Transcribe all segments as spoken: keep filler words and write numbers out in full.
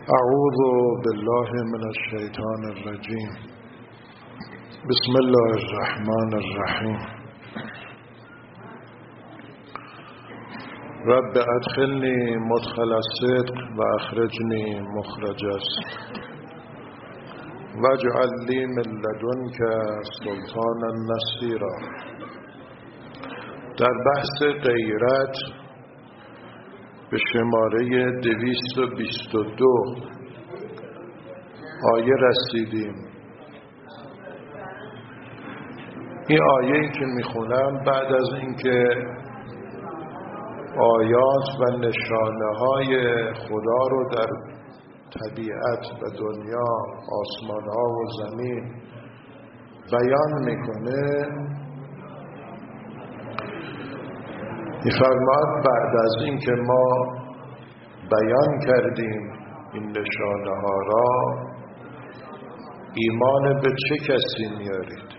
اعوذ بالله من الشیطان الرجیم. بسم الله الرحمن الرحیم. رب ادخلنی مدخل الصدق و اخرجنی مخرج الصدق واجعل لی من لدنک سلطانا نصیرا. در بحث غیرت به شماره دویست و بیست و دو آیه رسیدیم. این آیه‌ای که میخونم بعد از اینکه آیات و نشانه‌های خدا رو در طبیعت و دنیا، آسمان‌ها و زمین بیان میکنه، می‌فرماید بعد از اینکه ما بیان کردیم این نشانه‌ها را، ایمان به چه کسی میارید؟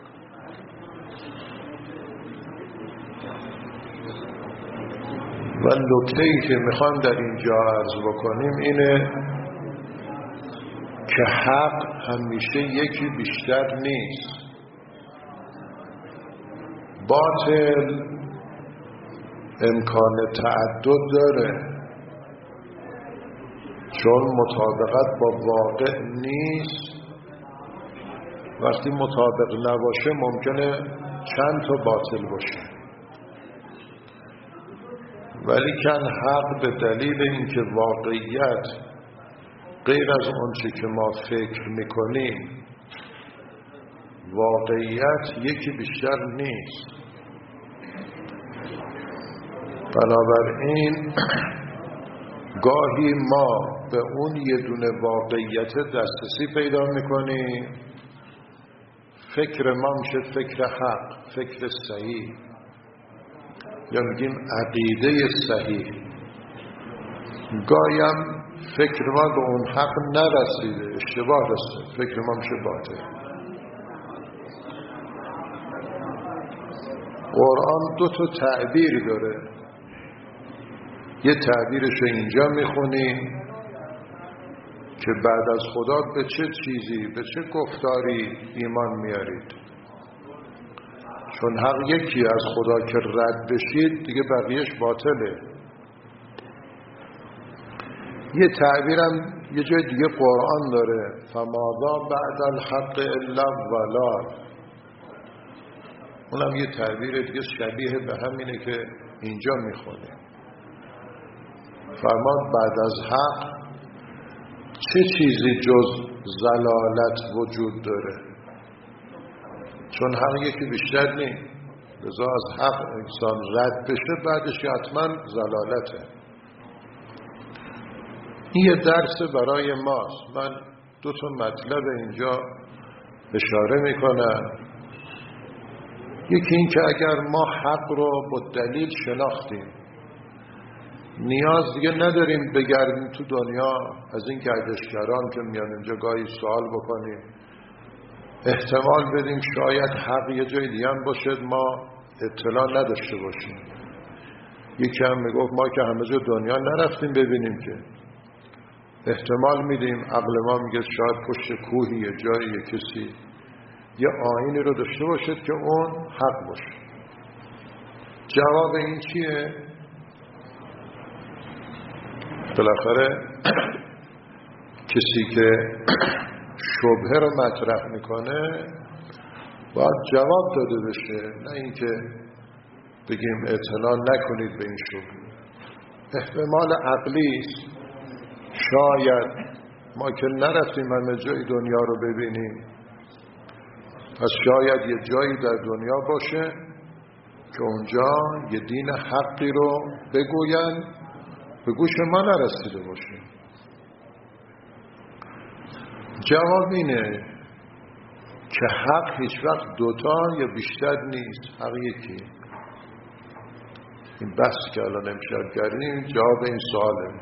و نکته‌ای که میخوام در اینجا عرض بکنیم اینه که حق همیشه یکی بیشتر نیست. باطل امکان تعدد داره، چون مطابقت با واقع نیست. وقتی مطابق نباشه ممکنه چند تا باطل باشه، ولی کن حق به دلیل اینکه واقعیت غیر از اونچه که ما فکر میکنیم، واقعیت یکی بیشتر نیست. بنابراین گاهی ما به اون یه دونه واقعیت دسترسی پیدا میکنیم، فکر ما میشه فکر حق، فکر صحیح، یا میگیم عقیده صحیح. گاهی هم فکر ما به اون حق نرسیده، اشتباه رسیده، فکر ما میشه باطل. قرآن دو تا تعبیر داره. یه تعبیرش اینجا میخونیم که بعد از خدا به چه چیزی، به چه گفتاری ایمان میارید. چون حق یکی از خدا که رد بشید دیگه بقیهش باطله. یه تعبیرم یه جای دیگه قرآن داره، فماذا بعد الحق الا الضلال. اونم یه تعبیر دیگه شبیه به همینه که اینجا میخونه. فرمان بعد از حق چه چیزی جز ضلالت وجود داره؟ چون حق یکی بیشتر نیست، لذا از حق انسان رد بشه بعدش حتما ضلالته. این یه درس برای ماست. من دو تا مطلب اینجا اشاره میکنم. یکی این که اگر ما حق رو با دلیل شناختیم، نیاز دیگه نداریم بگردیم تو دنیا از این گردشگران که میان اینجا گاهی سوال بکنیم، احتمال بدیم شاید حق یه جای دیگه هم باشد ما اطلاع نداشته باشیم. یکی هم میگفت ما که همه جا دنیا نرفتیم ببینیم که. احتمال میدیم، عقل ما میگه شاید پشت کوهی یه جایی یه کسی یه آیینی رو داشته باشد که اون حق باشه. جواب این چیه؟ بالاخره کسی که شبهه رو مطرح میکنه باید جواب داده بشه، نه اینکه بگیم اطلاع نکنید به این شبهه. احتمال عقلی است، شاید ما که نرفتیم همه جای دنیا رو ببینیم، پس شاید یه جایی در دنیا باشه که اونجا یه دین حقی رو بگوین به گوش ما نرسیده باشه. جواب اینه که حق هیچ وقت دوتا یا بیشتر نیست، حق یکی. این بحث که الان امشب کردیم جواب این سواله.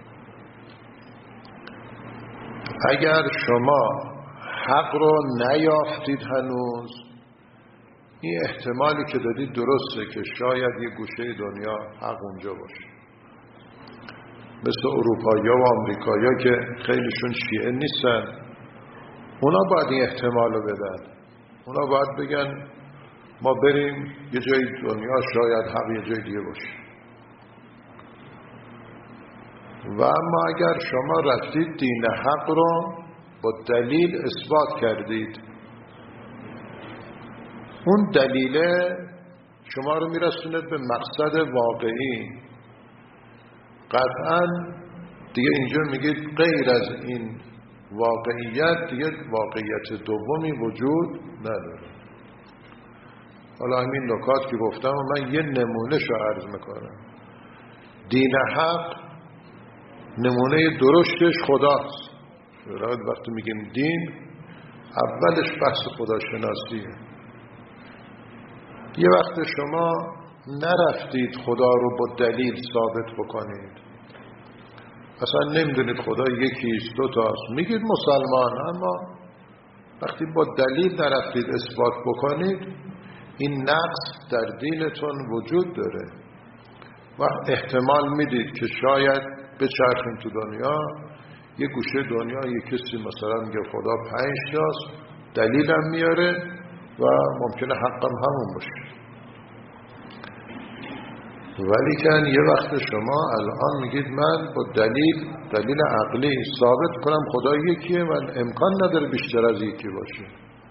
اگر شما حق رو نیافتید هنوز، این احتمالی که دادید درسته که شاید یه گوشه دنیا حق اونجا باشه. مثل اروپایی و آمریکایی که خیلیشون شیعه نیستن، اونا باید این احتمال رو بدن. اونا باید بگن ما بریم یه جای دنیا شاید حق یه جای دیگه باشه. و اما اگر شما رفتید دین حق رو با دلیل اثبات کردید، اون دلیله شما رو میرسونه به مقصد واقعی، قطعا دیگه اینجا میگید غیر از این واقعیت دیگه واقعیت دومی وجود نداره. حالا همین نکات که گفتم و من یه نمونه شو عرض میکنم. دین حق نمونه درشتش خداست. وقتی میگیم دین اولش بحث خداشناسیه. یه وقت شما نرفتید خدا رو با دلیل ثابت بکنید، اصلا نمیدونید خدا یکیست دو تاست، میگید مسلمان، اما وقتی با دلیل نرفتید اثبات بکنید، این نقص در دینتون وجود داره و احتمال میدید که شاید بچرخیم تو دنیا، یه گوشه دنیا یه کسی مثلا میگه خدا پنج تاست، دلیلم میاره و ممکنه حقم همون باشه. ولی که یه وقت شما الان میگید من با دلیل دلیل عقلی ثابت کنم خدا یکیه، من امکان نداره بیشتر از یکی باشه.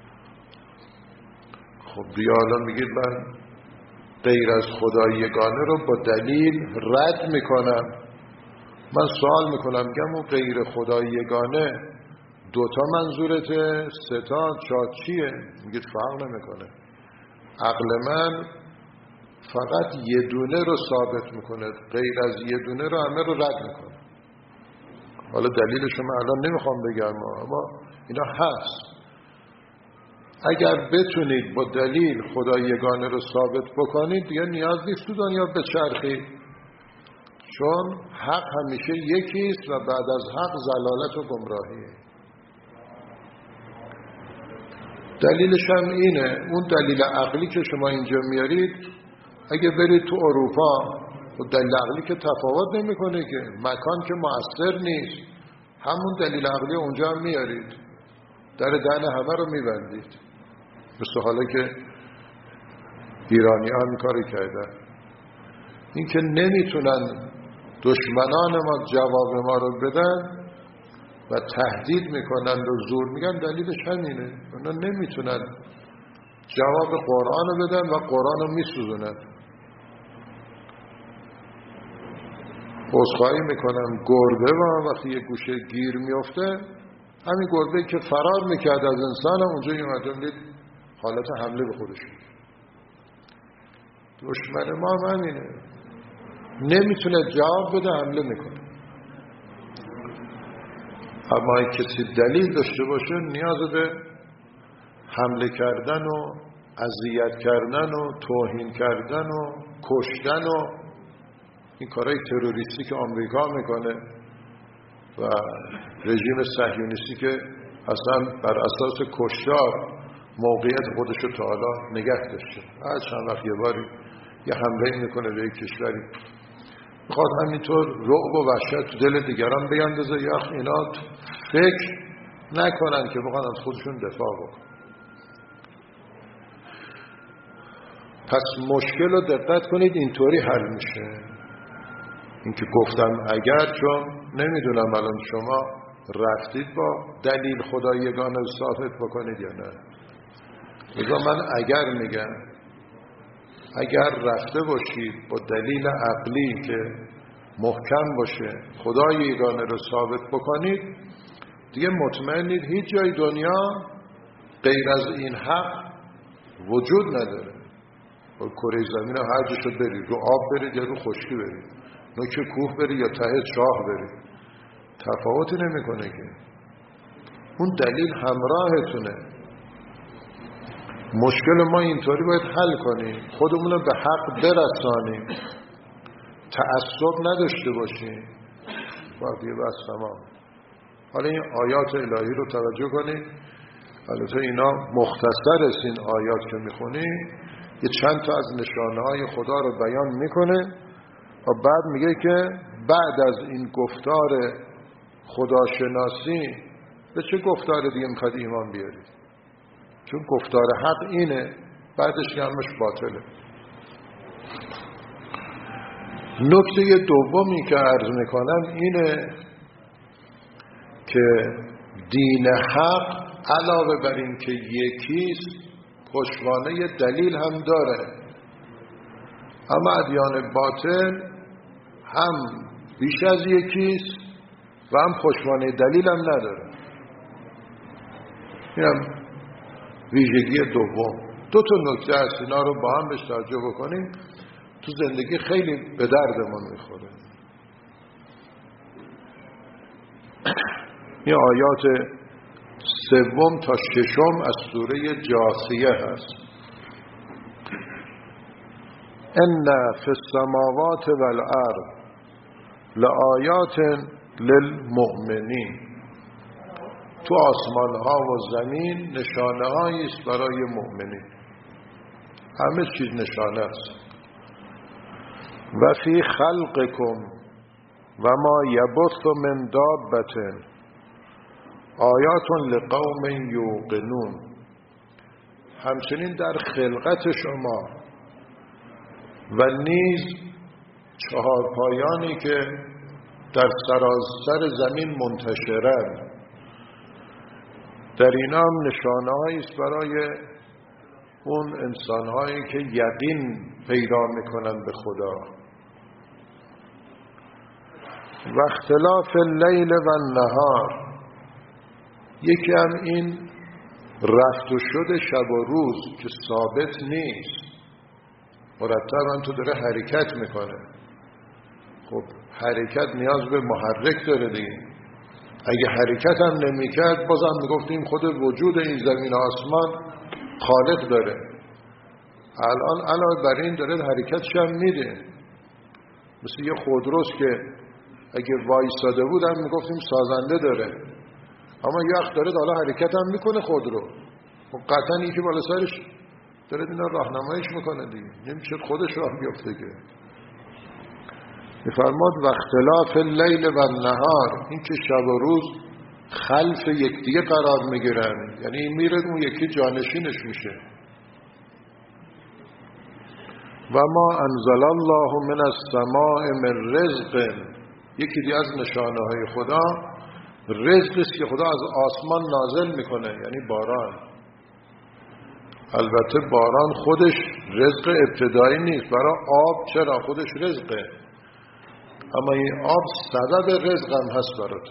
خب بیا الان میگید من غیر از خدا یگانه رو با دلیل رد میکنم. من سوال میکنم میگم اون غیر خدا یگانه دوتا منظورته، سه تا، چهار چیه؟ میگید فرق نمیکنه. عقل من فقط یه دونه رو ثابت میکنه، غیر از یه دونه رو همه رو رد میکنه. حالا دلیلش من الان نمیخوام بگم، اما اینا هست. اگر بتونید با دلیل خدا یگانه رو ثابت بکنید دیگه نیاز نیست تو دنیا بچرخید، چون حق همیشه یکیست و بعد از حق ضلالت و گمراهیه. دلیلش هم اینه، اون دلیل عقلی که شما اینجا میارید اگه برید تو اروپا و دلیل عقلی که تفاوت نمیکنه که، مکان که مؤثر نیست، همون دلیل عقلی اونجا هم میارید، در دهن همه رو میبندید. مثل حالا که ایرانی ها این کاری کردن، این که نمیتونن دشمنان ما جواب ما رو بدن و تهدید میکنن و زور میگن، دلیلش همینه. اونا نمیتونن جواب قرآن رو بدن و قرآن رو میسوزونن. عذرخواهی میکنم، گربه و وقتی یه گوشه گیر میفته، همین گربه که فرار میکرد از انسان هم اونجا یومدن دید حالت حمله به خودش. دشمن ما هم همینه، نمیتونه جواب بده، حمله میکنه. اما این کسی دلیل داشته باشه نیاز به حمله کردن و اذیت کردن و توهین کردن و کشتن و این کارهای تروریستی که آمریکا میکنه و رژیم صهیونیستی که اصلا بر اساس کشتار موقعیت خودشو تا حالا نگه داشته، هر چند وقت یه باری یه حمله میکنه به یک کشوری، میخواد همینطور رعب و وحشت تو دل دیگران بیندازه، یا اینا فکر نکنن که بخوان از خودشون دفاع بکنن. پس مشکل رو دقت کنید اینطوری حل میشه. این که گفتم اگر، چون نمیدونم الان شما رفتید با دلیل خدا یگانه ثابت بکنید یا نه. لذا من اگر میگم اگر رفته باشید با دلیل عقلی که محکم باشه خدای یگانه رو ثابت بکنید، دیگه مطمئنید هیچ جای دنیا غیر از این حق وجود نداره. با کره زمین هر جاشو برید، رو آب برید یا رو خشکی برید، نوک کوه برید یا ته چاه برید، تفاوتی نمیکنه که. اون دلیل همراهتونه. مشکل ما اینطوری باید حل کنیم، خودمون رو به حق برسانیم، تعصب نداشته باشیم. باقی بس تمام. حالا این آیات الهی رو توجه کنید. البته اینا مختصر است، این آیات که میخونیم یه چند تا از نشانه های خدا رو بیان میکنه و بعد میگه که بعد از این گفتار خداشناسی به چه گفتار دیگه میخواد ایمان بیارید؟ چون گفتار حق اینه، بعدش همش باطله. نکته دومی که عرض میکنم اینه که دین حق علاوه بر این که یکیست پشتوانه دلیل هم داره، اما ادیان باطل هم بیش از یکیست و هم پشتوانه دلیل هم نداره. اینم ویژگی دوم. دو تا نکته هست، اینا رو با هم بهش توجه بکنیم، تو زندگی خیلی به دردمون میخوره. این آیات سوم تا ششم از سوره جاثیه هست. ان فی السماوات والارض لآیات للمؤمنین. تو آسمان ها و زمین نشانه هایی است برای مؤمنین. همه چیز نشانه است. و فی خلقکم و ما یبث من دابة آیات لقوم یوقنون. همچنین در خلقت شما و نیز چهارپایانی که در سراسر زمین منتشرند، در اینا هم نشانه هایی است برای اون انسان هایی که یقین پیدا میکنن به خدا. و اختلاف اللیل و النهار، یکی هم این رفت و شد شب و روز که ثابت نیست، مرتباً تو داره حرکت میکنه. خب حرکت نیاز به محرک داره دیگه. اگه حرکت هم نمیکرد بازم میگفتیم خود وجود این زمین و آسمان خالق داره. الان علاوه بر این داره حرکتش هم میده، مثل یه خودروست که اگه وایساده بود هم میگفتیم سازنده داره، اما یه وقت داره حالا حرکت هم میکنه خودرو. خب قطعا این که بالا سرش داره اینا راهنماییش میکنه دیگه، نمیشه خودش راه بیفته که. میفرماد و اختلاف اللیل و النهار، این که شب و روز خلف یکدیگه قرار میگیرن، یعنی این میره اون یکی جانشینش میشه. و ما انزل الله من السماء من رزق، یکی دیگه از نشانه های خدا رزق است که خدا از آسمان نازل میکنه، یعنی باران. البته باران خودش رزق ابتدایی نیست، برای آب چرا خودش رزقه، اما این آب سبب رزق هم هست برات.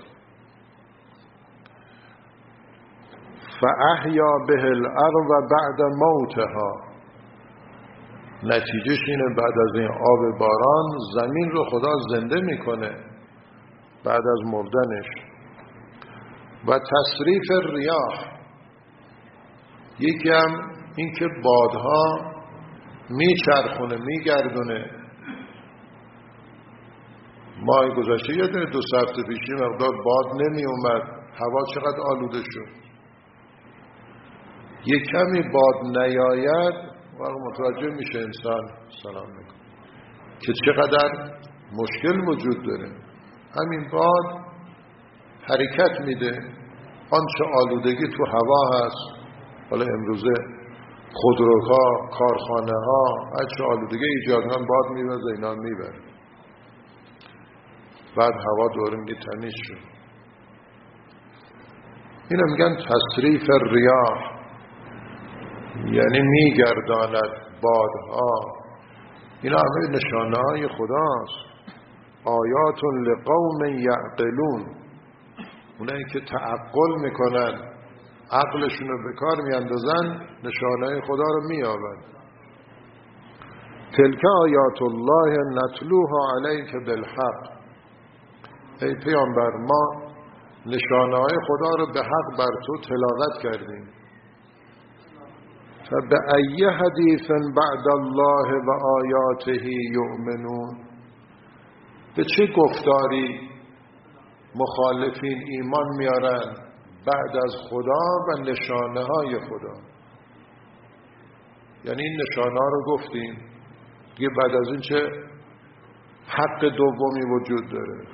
فاحیا به الارض بعد موتها، نتیجهش اینه بعد از این آب باران زمین رو خدا زنده میکنه بعد از مردنش. و تصریف الریاح، یکی هم این که بادها میچرخونه میگردونه. ماه گذشته یادونه دو سه هفته پیشی مقدار باد نمی اومد، هوا چقدر آلوده شد. یک کمی باد نیاید و متوجه میشه انسان سلام میکنه که چقدر مشکل وجود داره. همین باد حرکت میده، آنچه آلودگی تو هوا هست، حالا امروزه خودروها، کارخانه ها، هرچه آلودگی ایجاد کنن باد میبرد اینا میبرد، بعد هوا دوره میگه تمیز شد. اینو میگن تصریف الریاح، یعنی میگرداند بادها. اینا همه نشانه های خداست. آیات لقوم یعقلون، اونایی که تعقل میکنن، عقلشون رو به کار میاندازن، نشانه خدا رو مییابند. تلک آیات الله نتلوها علیک بالحق، ای پیامبر ما نشانه های خدا رو به حق بر تو تلاوت کردیم. فبأی حدیث بعد الله و آیاته یؤمنون، به چه گفتاری مخالفین ایمان میارن بعد از خدا و نشانه های خدا؟ یعنی این نشانه ها رو گفتیم دیگه، بعد از این چه حق دومی وجود داره.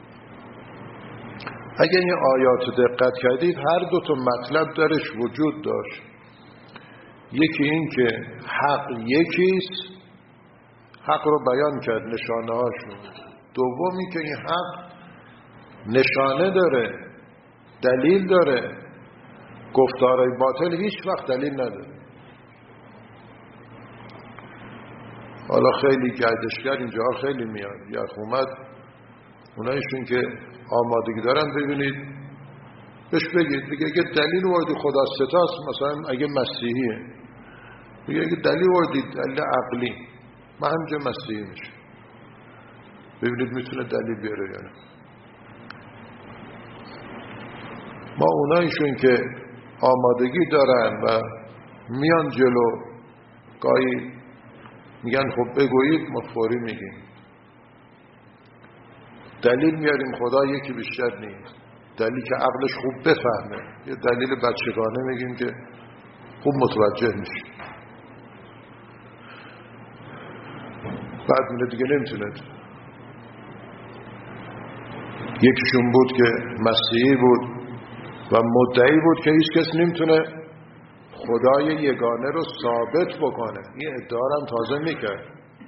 اگر این آیات دقت کردید هر دو تا مطلب درش وجود داشت. یکی این که حق یکیست، حق رو بیان کرد، نشانه هاشون. دومی که این حق نشانه داره، دلیل داره. گفتارهای باطل هیچ وقت دلیل نداره. حالا خیلی گردشگر اینجا خیلی میاد، یا اومد اونایشون که آمادگی دارن ببینید بهش بگید، بگه اگه دلیل وردی خدا ستاست، مثلا اگه مسیحیه بگه اگه دلیل وردی دلیل عقلی، من همجا مسیحی میشه، ببینید میتونه دلیل بیاره یا نه. ما اونایشون که آمادگی دارن و میان جلو گاهی میگن خب بگویید، ما فوری میگیم دلیل میاریم، خدا یکی بیشتر نیست، دلیل که عقلش خوب بفهمه، یه دلیل بچگانه میگیم که خوب متوجه میشه، بعد میگه دیگه نمیتونه. یکیشون بود که مسیحی بود و مدعی بود که هیچ کس نمیتونه خدای یگانه رو ثابت بکنه، این ادعا هم تازه میکرد.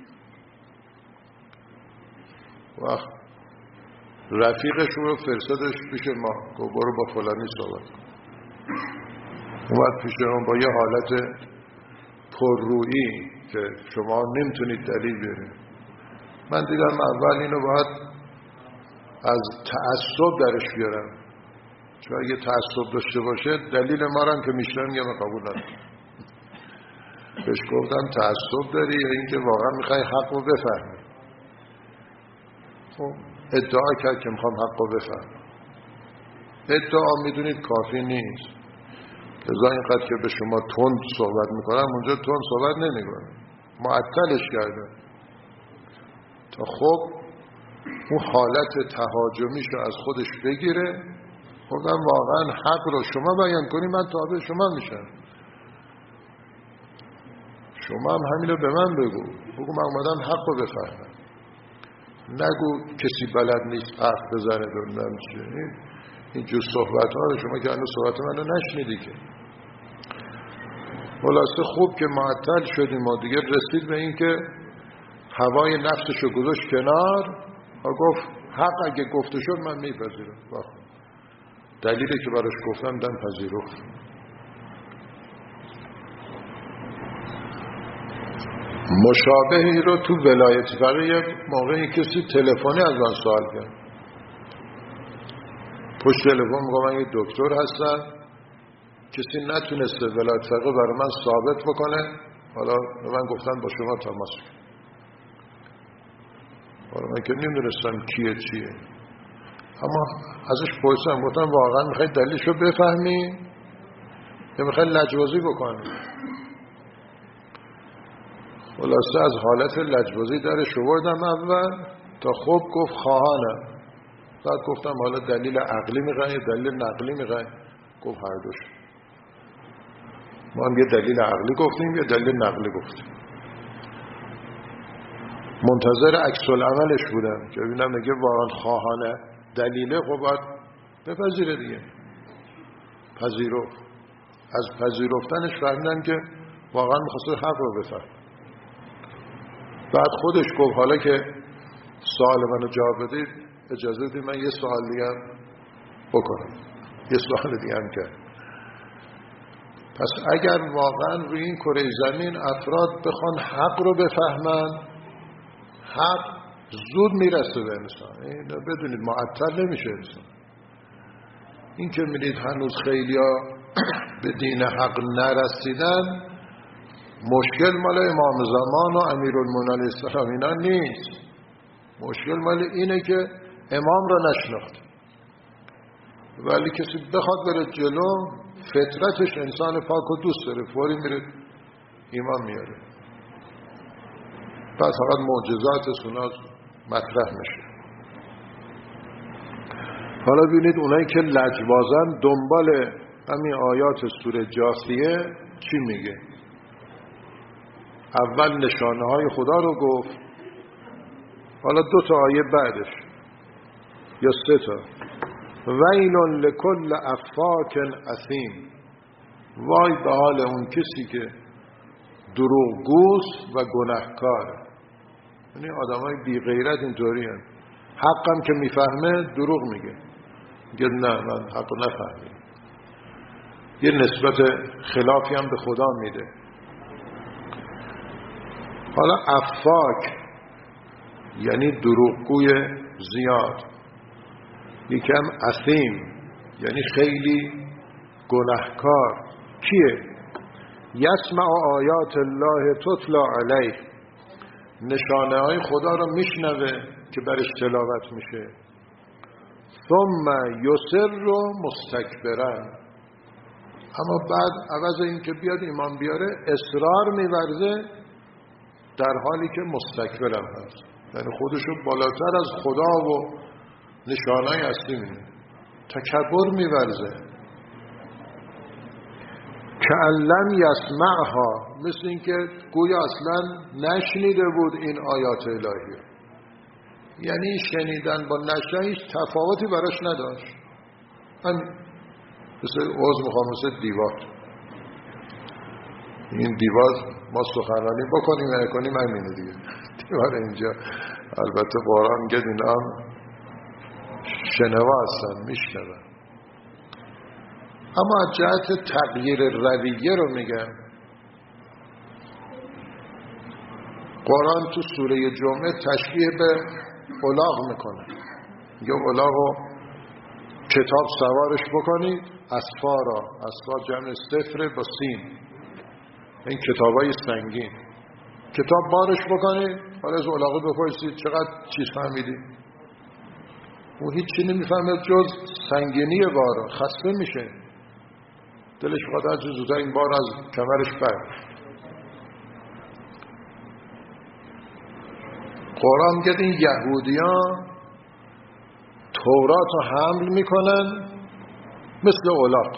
وقت رفیقش رو فرستادش پیش ما، گفت برو با فلانی صحبت کن. اومد پیش ما با یه حالت پررویی که شما نمیتونید دلیل بیارید. من دیدم اول اینو باید از تعصب درش بیارم، چون اگه تعصب داشته باشه دلیل ما رو هم که میشنم میگم قبول ندارم. بهش گفتم تعصب داری یا اینکه واقعا میخوای حق رو بفهمی؟ خب ادعا کرد که میخوام حق رو بفهم. ادعا میدونید کافی نیست، لذا اینقدر که به شما تند صحبت میکنم اونجا تند صحبت نمیکنم، معطلش کردم تا خب اون حالت تهاجمیش رو از خودش بگیره. گفتم واقعا حق رو شما بیان کنی من تابع شما میشم، شما هم همین رو به من بگو، بگو من اومدم حق رو بفهمم، نگو کسی بلد نیست حرف بزنه ببینم چیه. این این جور صحبت ها رو شما که هنوز صحبت من رو نشنیدی که. خلاصه خوب که معطل شدیم و دیگه رسید به این که هوای نفسش رو گذاشت کنار و گفت حق اگه گفته شد من میپذیرم. دلیلی که براش گفتم دم پذیرفت. مشابهی رو تو ولایت فقیه یک موقعی کسی تلفنی از من سوال کرد، پشت تلفن میگم من یه دکتر هستم، کسی نتونسته ولایت فقیه برای من ثابت بکنه، حالا من گفتن با شما تماس کن. حالا من که نمیدونستم کیه چیه، اما ازش پرسیدم، گفتم واقعا میخوای دلیلشو بفهمی یا میخوای لجبازی بکنی؟ خلاصه از حالت لجبازی درش آوردم اول تا خوب گفت خواهانم. بعد گفتم حالا دلیل عقلی میخوای یا دلیل نقلی میخوای؟ گفت هر دوش. ما هم یه دلیل عقلی گفتیم یه دلیل نقلی گفتیم. منتظر عکس العملش بودم که ببینم میگه واقعا خواهانه دلیله، خب باید بپذیره دیگه. پذیرفت. از پذیرفتنش فهمیدم که واقعا میخواسته حق رو بفهم. بعد خودش گفت حالا که سوال منو جواب بدید اجازه بدید من یه سوال دیگه هم بکنم. یه سوال دیگه هم کرد. پس اگر واقعا روی این کره زمین افراد بخوان حق رو بفهمن، حق زود میرسه به انسان. این بدونید معطل نمیشه انسان. این که میدید هنوز خیلی ها به دین حق نرسیدن، مشکل مال امام زمان و امیرالمومنین علیه السلام اینا نیست. مشکل مال اینه که امام را نشناخت. ولی کسی بخواد بره جلو، فطرتش انسان پاک و دوست داره، فوری میره ایمان میاره. بعد فقط معجزات سنت مطرح میشه. حالا ببینید اونایی که لجبازن دنبال همین آیات سوره جاثیه چی میگه؟ اول نشانه های خدا رو گفت، حالا دو تا آیه بعدش یا سه تا، ویل لکل افاک اثیم، وای به حال اون کسی که دروغگوست و گناهکاره. یعنی آدمای بی غیرت اینطوری هستند، حقم که میفهمه دروغ میگه، میگه نه من حق نفهمیدم، یه نسبت خلافی هم به خدا میده. حالا افاک یعنی دروغگوی زیاد، یکم اثیم یعنی خیلی گناهکار. کیه؟ یسمع آیات الله تتلا علیه، نشانه های خدا رو میشنوه که برش تلاوت میشه. ثم یصر مستکبرا، اما بعد عوض این که بیاد ایمان بیاره اصرار میورزه در حالی که مستکبرم هست، یعنی خودشو بالاتر از خدا و نشانه اصلی میده، تکبر میورزه. که علم یسمعها، مثل این که گویا اصلا نشنیده بود این آیات الهی، یعنی شنیدن با نشنیدن هیچ تفاوتی براش نداشت. من مثل عوض میخوام مثل دیوار، این دیوار ما سخنرانی بکنیم و نکنیم همینه دیگه، دیوار اینجا البته قرآن میگه اینا هم شنوا هستن، میشنون. اما از جهت تغییر رویه رو میگم، قرآن تو سوره جمعه تشبیه به الاغ میکنه، میگه الاغو کتاب سوارش بکنید، اسفارا، اسفار جمع سفر با سین، این کتابای سنگین، کتاب بارش بکنید. حالا از الاغه بپرسید چقدر چیز فهمیدی؟ اون هیچی نمیفهمه جز سنگینی بارا، خسته میشه، دلش خدا جو زودتا این بار از کمرش بر. قرآن میگه این یهودیان تورات رو حمل میکنن مثل الاغ،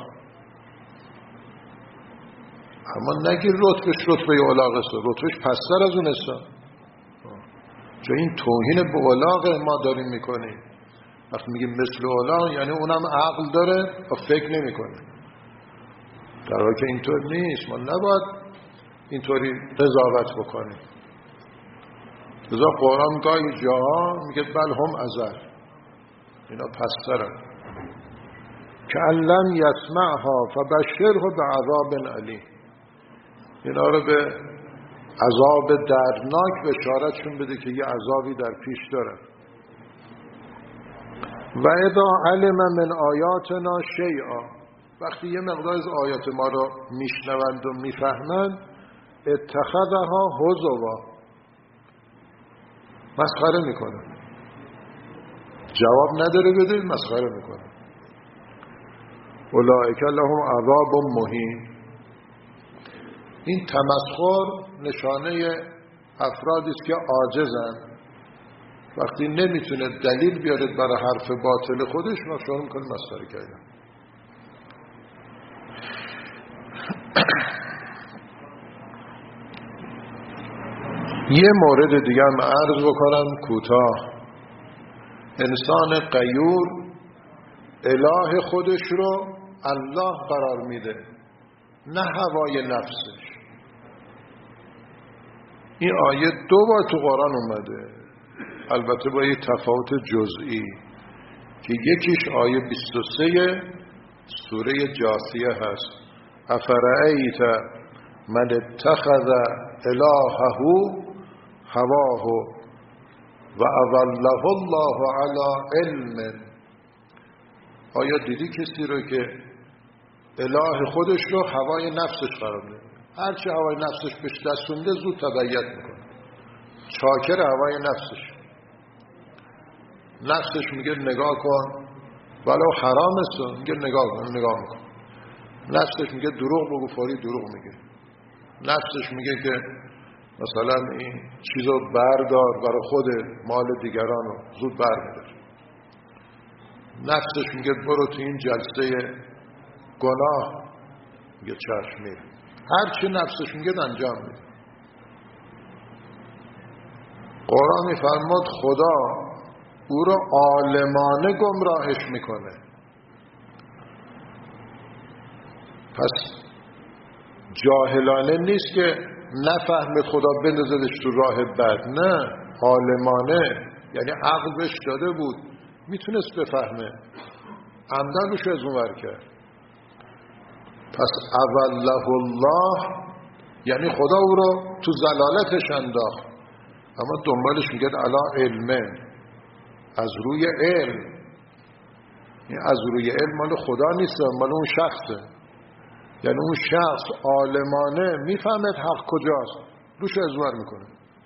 اما نگیر رتبش رتبه الاغ است، رتبش پستر از اون است، چون این توهین به الاغ ما داریم میکنیم. وقتی میگیم مثل الاغ یعنی اونم عقل داره و فکر نمیکنه، در حالی که اینطور نیست. ما نباید اینطوری قضاوت بکنیم. لذا قرآن گاهی جاها میگه بل هم ازر، اینا پسترن. که لم یسمعها فبشره بعذاب علیم، اینا رو به عذاب دردناک بشارتشون بده که یه عذابی در پیش داره. و اذا علم من آیاتنا شیئا، وقتی یه مقدار از آیات ما رو میشنوند و میفهمند، اتخذها هزوا، مسخره میکنه، جواب نداره بده، مسخره میکنه. اولئک لهم عذاب مهین، این تمسخر نشانه افرادی است که عاجزن، وقتی نمیتونه دلیل بیاره برای حرف باطل خودش، ما شروع میکنه مسخره کردن. یه مورد دیگه هم عرض بکنم کوتاه. انسان غیور اله خودش رو الله قرار میده، نه هوای نفسش. این آیه دو بار تو قرآن اومده، البته با یه تفاوت جزئی که یکیش آیه بیست و سه سوره جاثیه هست. افرأیت من اتخذ الهه هواه و اضله الله علی علم، آیا دیدی کسی رو که اله خودش رو هوای نفسش قرار میده؟ هرچی هوای نفسش بهش دستونده زود تبعیت میکنه، چاکر هوای نفسش. نفسش میگه نگاه کن ولو حرام است، میگه نگاه کن، نگاه میکن. نفسش میگه دروغ بگو، فوری دروغ میگه. نفسش میگه که مثلا این چیزو بردار برای خود مال دیگران رو، زود برمیدار. نفسش میگه برو تو این جلسه گناه، میگه چشم میره. هر چی نفسش میگه انجام میده. قرآن میفرماد خدا او رو عالمانه گمراهش میکنه. پس جاهلانه نیست که نفهمه خدا بندازدش تو راه بد، نه، عالمانه، یعنی عقل بهش داده بود میتونست بفهمه، عمدن روش از اونور کرد. پس اوله الله یعنی خدا او رو تو زلالتش انداخت، اما دنبالش میگه علا علمه، از روی علم. این از روی علم مال خدا نیست، مال اون شخصه. یعنی اون شخص عالمانه میفهمد حق کجاست، روش ازور میکنه.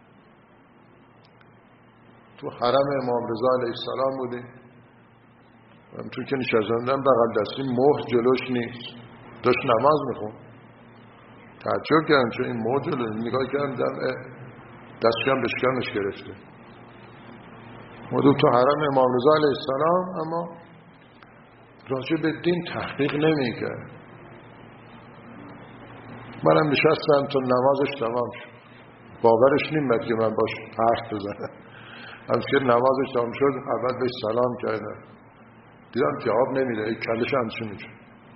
تو حرم امام رضا علیه السلام بودیم، همونطور که نشستم بغل دستی مهر جلوش نیست، داشت نماز میخون. تعجب کردم چون این مهر جلوش، نگاه کردم دستش هم به شکمش گرفته. مدوب تو حرم امام رضا علیه السلام، اما راجع به دین تحقیق نمیکرد. منم نشستم تا نمازش تمام شد، باورش نمیاد که من باش حرف بزنم. همچنین که نمازش تمام شد اول بهش سلام کردم، دیدم جواب نمیده، ای کلش همچین میشه،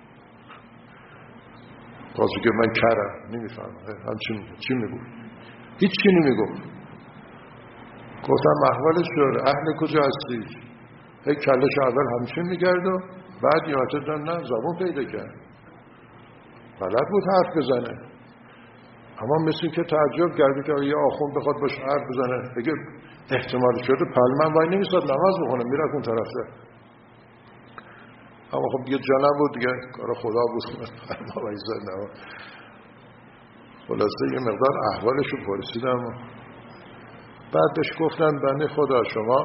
قاضی که من کرم نمیفهم همچین میگه، چی میگو؟ هیچ چی نمیگو. گفتم احوالش شد، اهل کجا هستی؟ ای کلش اول همچین میگرد و بعد یادت نه زبون پیدا کرد، بلد بود حرف بزنه. اما مثل که تعجب کرده که یه آخوند بخواد باش حرف بزنه، اگه احتمال شده پلمن وای نمیستاد نماز بخونه، میره اون طرفه. اما خب دیگه جا نبود دیگه، کار خدا بود. پلمن وای زد نماز. خلاصه یه مقدار احوالشو پرسیدم، بعد بهش گفتم بنده خدا شما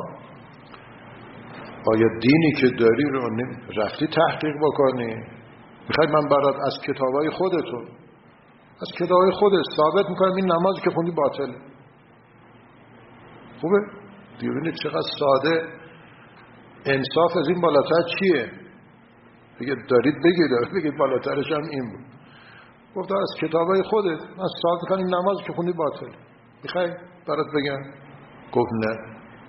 آیا دینی که داری رو رفتی تحقیق بکنی؟ میخوای من برات از کتابای خودتون، از کتابای خودت ثابت میکنم این نمازی که خوندی باطله. خوبه؟ دیگه ببینید چقدر ساده. انصاف از این بالاتر چیه؟ بگید دارید بگید بگید بالاترش هم این بود. گفتم از کتابای خودت من ثابت میکنم این نمازی که خوندی باطله. میخوای برات بگم؟ گفت نه.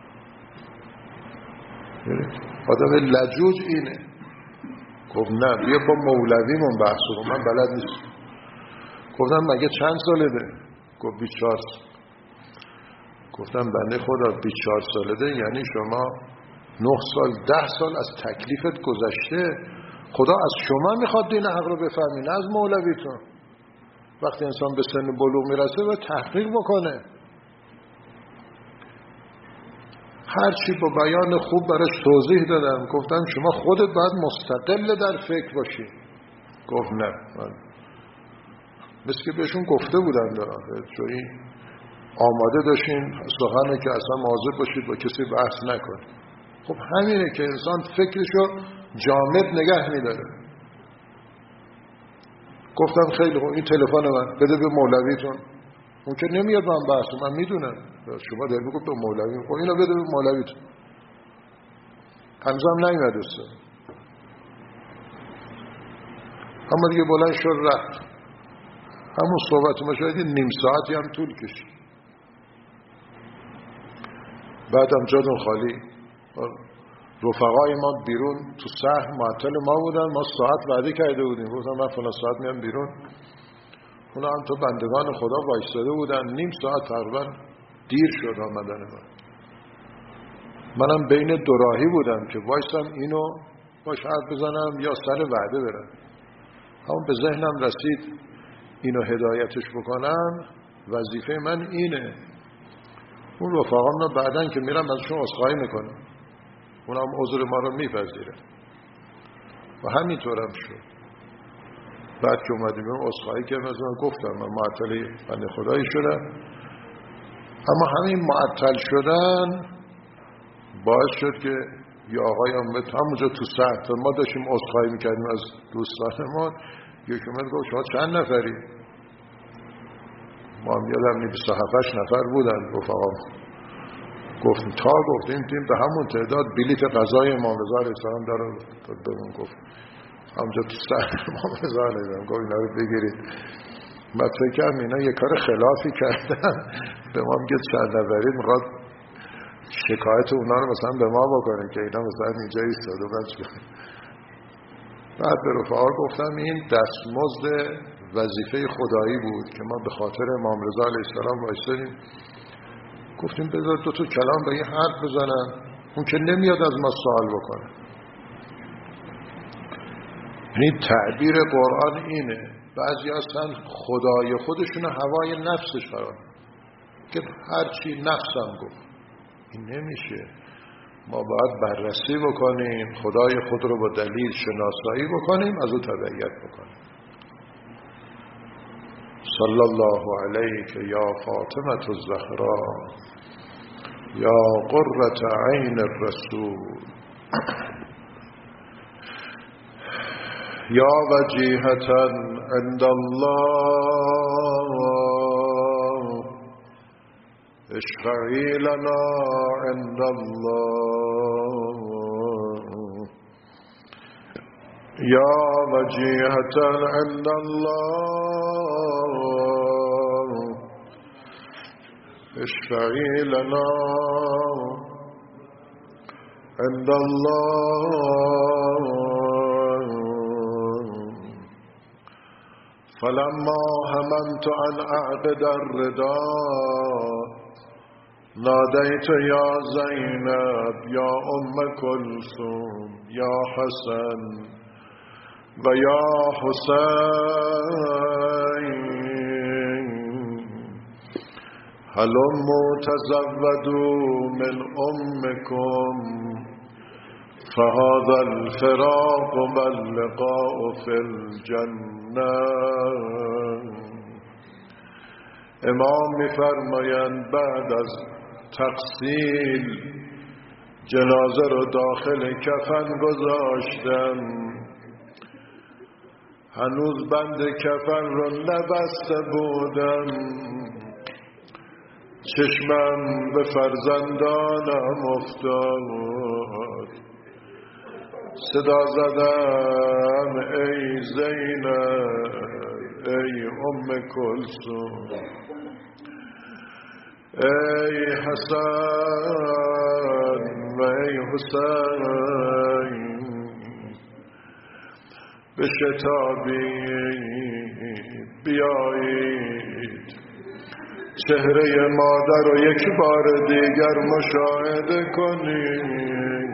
آدم لجوج اینه. گفت نه بیا با مولویمون بحث کن، من بلد نیستم. گفتم مگه چند ساله ده؟ گفت بیست و چهار سال. گفتم بنده خدا بیست و چهار ساله ده یعنی شما نه سال ده سال از تکلیفت گذشته، خدا از شما میخواد دین حق رو بفهمی، نه از مولویتون. وقتی انسان به سن بلوغ میرسه باید تحقیق بکنه. هرچی با بیان خوب براش توضیح دادم، گفتم شما خودت باید مستقل در فکر باشی. گفت نه. من مثل که بهشون گفته بودم دارم چوری آماده داشتین سخنه که اصلا مواظب باشید با کسی بحث نکن. خب همینه که انسان فکرشو جامد نگه میداره. گفتم خیلی خوب این تلفن من بده به مولویتون. اون که نمیاد من بحث، من میدونم شما دارید میگید به مولوی، خب اینو بده به مولویتون. هنوزم نیومد است، اما دیگه بلند شد رفت. همون صحبت ما شاید نیم ساعتی هم طول کشید. بعدم جاتون خالی، رفقای ما بیرون تو شهر معطل ما بودن، ما ساعت وعده کرده بودیم، گفتم من فلان ساعت میام بیرون. اونا هم تو بندگان خدا وایستاده بودن، نیم ساعت تقریبا دیر شد آمدن من. منم بین دو راهی بودم که وایستم اینو باش حرف بزنم یا سر وعده برم. همون به ذهنم رسید اینو هدایتش بکنم، وظیفه من اینه. اون رفقام رو بعدن که میرم ازشون عذرخواهی میکنم، اونم عذر ما رو میپذیره و همینطورم شد. بعد که اومدیم عذرخواهی کردم، از من گفتم من معطل بنده خدایی شدم. اما همین معطل شدن باعث شد که یه آقای اومد همونجا تو سطح ما داشتیم عذرخواهی میکردیم از دوستانمون، یکی اومد گفت شما چند نفری؟ ما هم یادم نی بیست و هفت نفر بودن رفقام. گفتیم تا گفتیم تیم به همون تعداد بلیت غذای امام رضا علیه السلام داره بهمون گفت همونجا تو سر امام رضا علیه السلام گفت اینا رو بگیرید. من فکر کردم اینا یه کار خلافی کردن به ما میگه چند نفرید میخواد شکایت اونا رو مثلا به ما بکنیم که اینا مثلا اینجا ایستاده بودن. بعد به رفقا گفتم این دستمزد وظیفه خدایی بود که ما به خاطر امام رضا علیه السلام وایسادیم، گفتیم بذار دو تا کلام به این حرف بزنن، اون که نمیاد از ما سوال بکنه. یعنی تعبیر قرآن اینه، بعضی هستن خدای خودشون هوای نفسش قرار که هرچی نفسم گفت. این نمیشه، ما باید بررسی بکنیم، خدای خود رو با دلیل شناسایی بکنیم، از او تبعیت بکنیم. صلی الله علیک یا فاطمة الزهرا یا قرة عین الرسول یا وجیهة عند الله اشفعی لنا عند الله یا وجیهة عند الله اشفعی لنا عند الله فلما هممت ان اعقد الرداء نادیت یا زینب یا ام کلثوم یا حسن و یا حسین هلموا تزودوا من امکم فهذا الفراق واللقاء فی الجنه. امام می‌فرمایند بعد از تغسیل جنازه رو داخل کفن گذاشتم، هنوز بند کفن رو نبسته بودم، چشمم به فرزندانم افتاد، صدا زدم ای زینب ای ام کلثوم ای حسن و ای حسین بشتابید بیایید چهره مادر رو یک بار دیگر مشاهده کنید.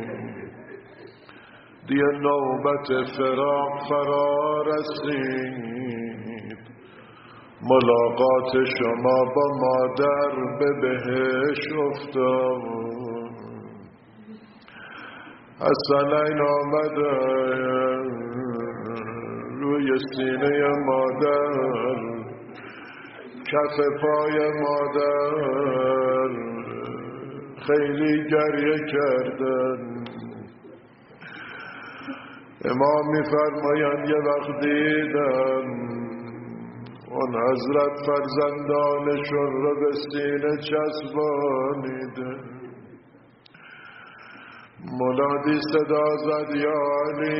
دیگه نوبت فراق فرا رسید، ملاقات شما با مادر به بهشت افتاد. حسنین آمده روی سینه مادر، کف پای مادر خیلی گریه کردن. امام می‌فرمایند یه وقت دیدم اون حضرت فرزندانشون رو به سینه چسبانیده، منادی صدا زد یا علی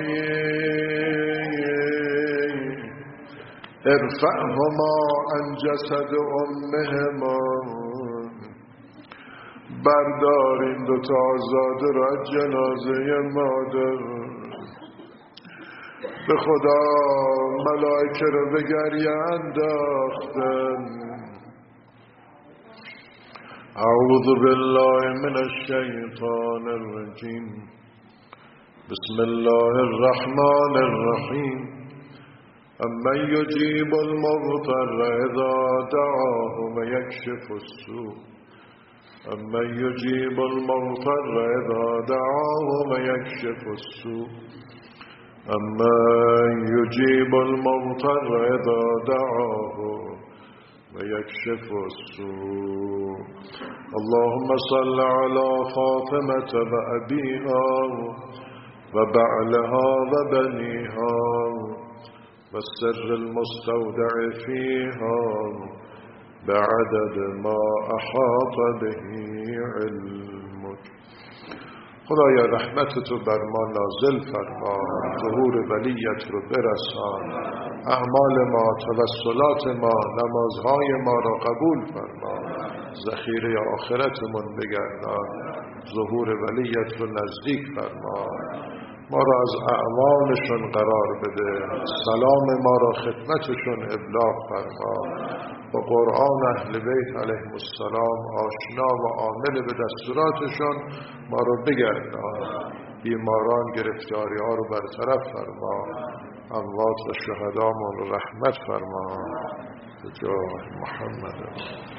ارفعهما عن جسد امهما، بردارین دو تا آزاده را از جنازه مادر. به خدا ملائکه رو به گریه انداختن. اعوذ بالله من الشیطان الرجیم بسم الله الرحمن الرحیم امن یجیب المضطر اذا دعاه و یکشف السوء امن یجیب المضطر اذا دعاه و یکشف السوء امن یجیب المضطر اذا دعاه و یکشف السوء. اللهم صل على فاطمة و ابیها و بعلها و بنیها و السر المستودع فیها بعدد ما احاط به علمك. خدایا رحمتتو بر ما نازل فرما، ظهور ولیت رو برسان، اعمال ما، توسلات ما، نمازهای ما را قبول فرما، ذخیره آخرتمون بگردان، ظهور ولیت رو نزدیک فرما، ما را از اعمالشون قرار بده، سلام ما را خدمتشون ابلاغ فرما، با قرآن اهل بیت علیهم السلام آشنا و عامل به دستوراتشون ما را بگردان، بیماران گرفتاری ها رو برطرف فرما، اموات و شهدامون رحمت فرما، به جاه محمد.